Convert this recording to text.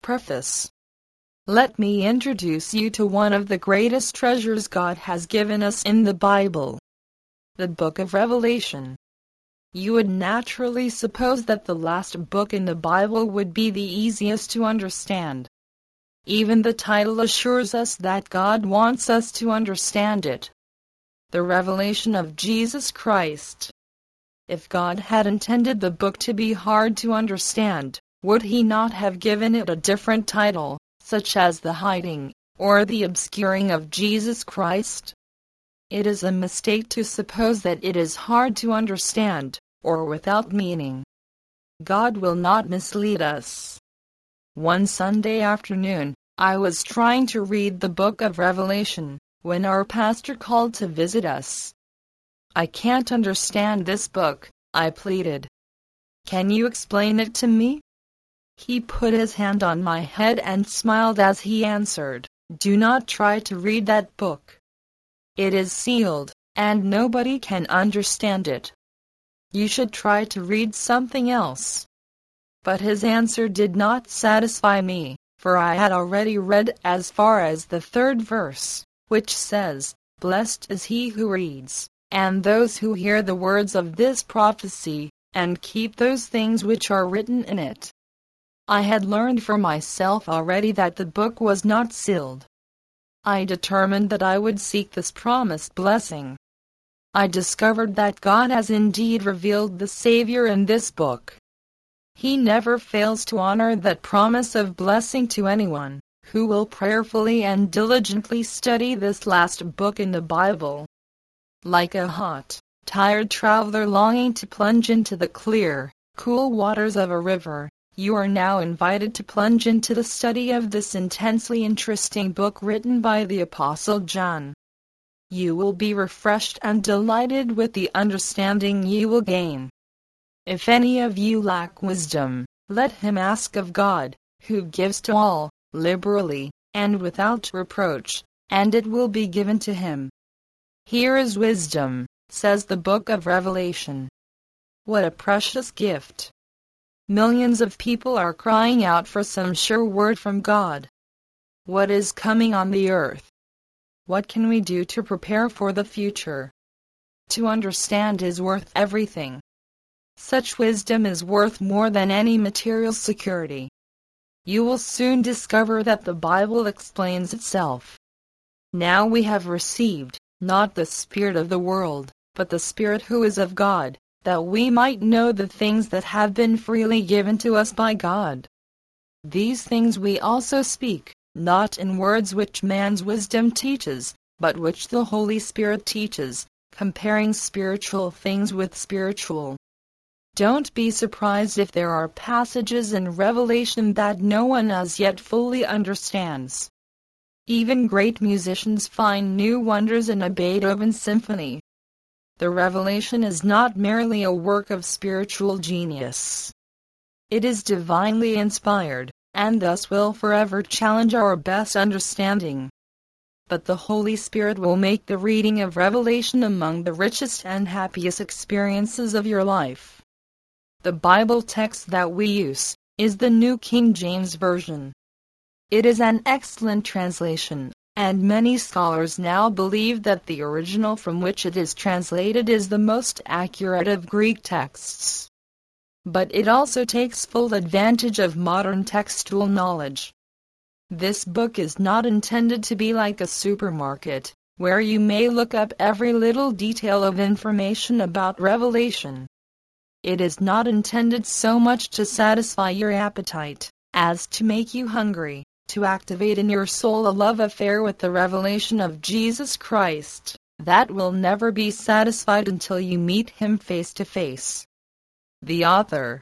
Preface. Let me introduce you to one of the greatest treasures God has given us in the Bible, the Book of Revelation. You would naturally suppose that the last book in the Bible would be the easiest to understand. Even the title assures us that God wants us to understand it. The revelation of Jesus Christ. If God had intended the book to be hard to understand, would He not have given it a different title, such as The Hiding, or The Obscuring of Jesus Christ? It is a mistake to suppose that it is hard to understand, or without meaning. God will not mislead us. One Sunday afternoon, I was trying to read the book of Revelation, when our pastor called to visit us. "I can't understand this book," I pleaded. "Can you explain it to me?" He put his hand on my head and smiled as he answered, "Do not try to read that book. It is sealed, and nobody can understand it. You should try to read something else." But his answer did not satisfy me, for I had already read as far as the 3rd verse, which says, "Blessed is he who reads, and those who hear the words of this prophecy, and keep those things which are written in it." I had learned for myself already that the book was not sealed. I determined that I would seek this promised blessing. I discovered that God has indeed revealed the Savior in this book. He never fails to honor that promise of blessing to anyone who will prayerfully and diligently study this last book in the Bible. Like a hot, tired traveler longing to plunge into the clear, cool waters of a river, you are now invited to plunge into the study of this intensely interesting book written by the Apostle John. You will be refreshed and delighted with the understanding you will gain. If any of you lack wisdom, let him ask of God, who gives to all, liberally, and without reproach, and it will be given to him. Here is wisdom, says the book of Revelation. What a precious gift! Millions of people are crying out for some sure word from God. What is coming on the earth? What can we do to prepare for the future? To understand is worth everything. Such wisdom is worth more than any material security. You will soon discover that the Bible explains itself. Now we have received, not the spirit of the world, but the Spirit who is of God, that we might know the things that have been freely given to us by God. These things we also speak, not in words which man's wisdom teaches, but which the Holy Spirit teaches, comparing spiritual things with spiritual. Don't be surprised if there are passages in Revelation that no one as yet fully understands. Even great musicians find new wonders in a Beethoven symphony. The Revelation is not merely a work of spiritual genius. It is divinely inspired, and thus will forever challenge our best understanding. But the Holy Spirit will make the reading of Revelation among the richest and happiest experiences of your life. The Bible text that we use is the New King James Version. It is an excellent translation, and many scholars now believe that the original from which it is translated is the most accurate of Greek texts. But it also takes full advantage of modern textual knowledge. This book is not intended to be like a supermarket, where you may look up every little detail of information about Revelation. It is not intended so much to satisfy your appetite, as to make you hungry, to activate in your soul a love affair with the revelation of Jesus Christ, that will never be satisfied until you meet Him face to face. The author,